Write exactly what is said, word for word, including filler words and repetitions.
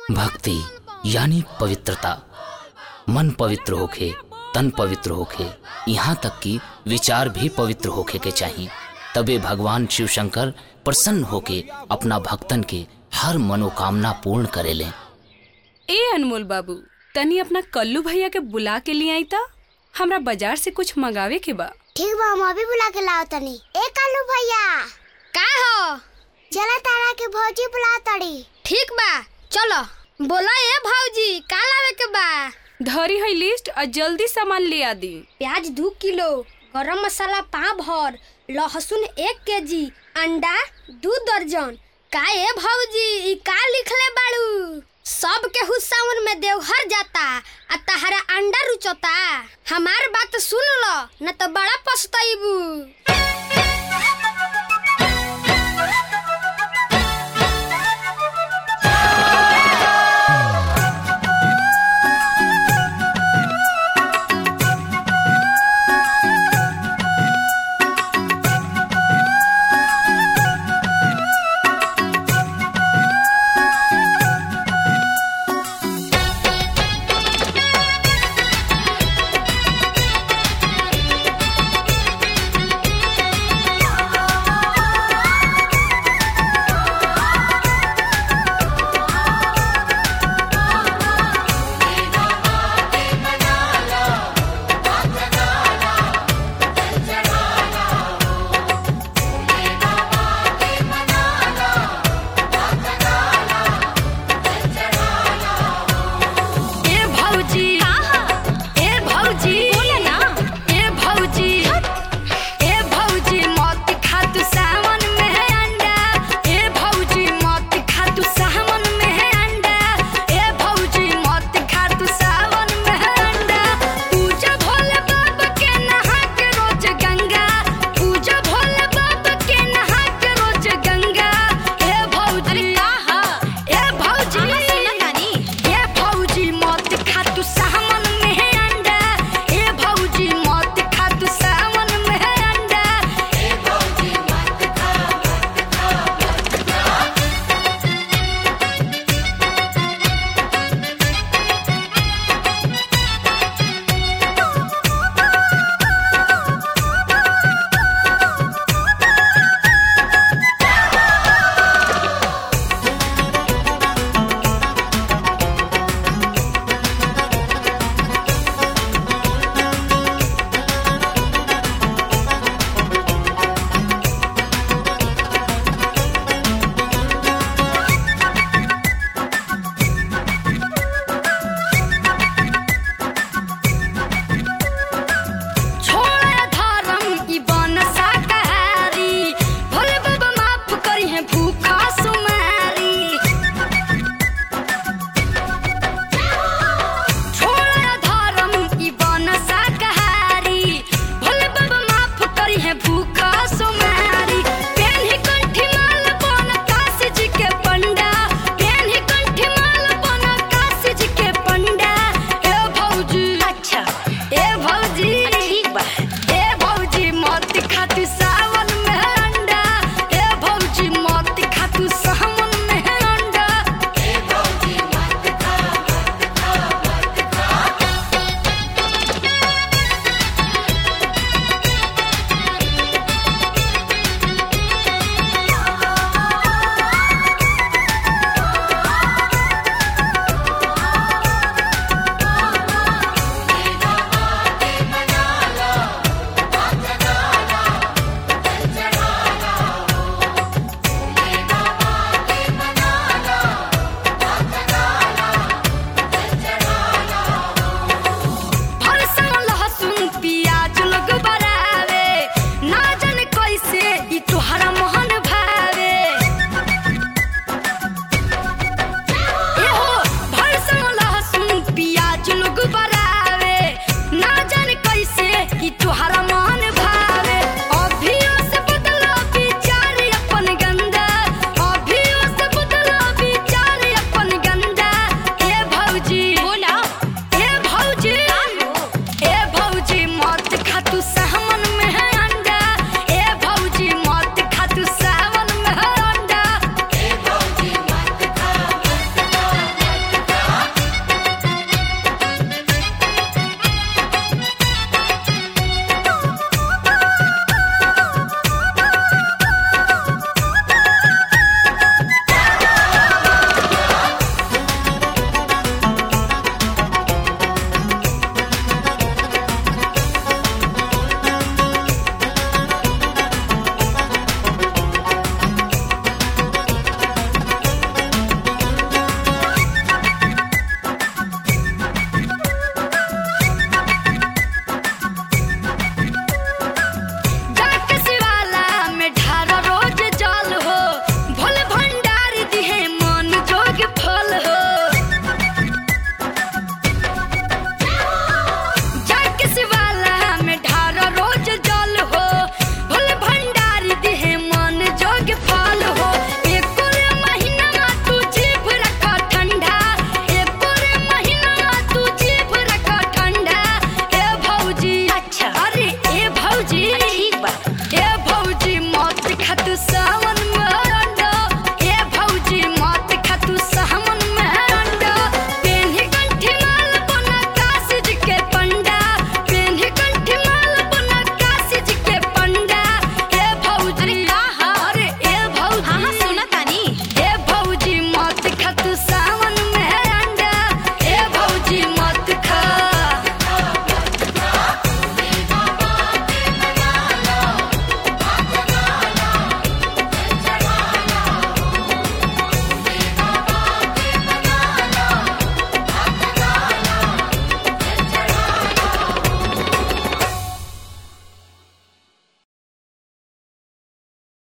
भक्ति यानी पवित्रता। मन पवित्र होखे, तन पवित्र होखे, यहाँ तक कि विचार भी पवित्र होखे के चाहिए। तबे भगवान शिव शंकर प्रसन्न होके अपना भक्तन के हर मनोकामना पूर्ण करेले। ए अनमोल बाबू, तनी अपना कल्लू भैया के बुला के लिए आई ता, हमरा बाजार से कुछ मंगावे के बा। ठीक बा, हम अभी बुला के लाओ तनी। ए कल्लू भैया, का हो? चला तारा के भौजी बुला तड़ी। ठीक बा, चलो। बोला ए भौजी, का लावे के बा? धरी है लिस्ट और जल्दी सामान ले आ दी। प्याज दो किलो, गरम मसाला पाँच भर, लहसुन एक केजी, अंडा दो दर्जन। का ए भौजी, ई का लिखले बाड़ू? सब के हुस्सावन में देवघर जाता आ तहरा अंडा रुचता। हमार बात सुन लो, न तो बड़ा पछताइबू।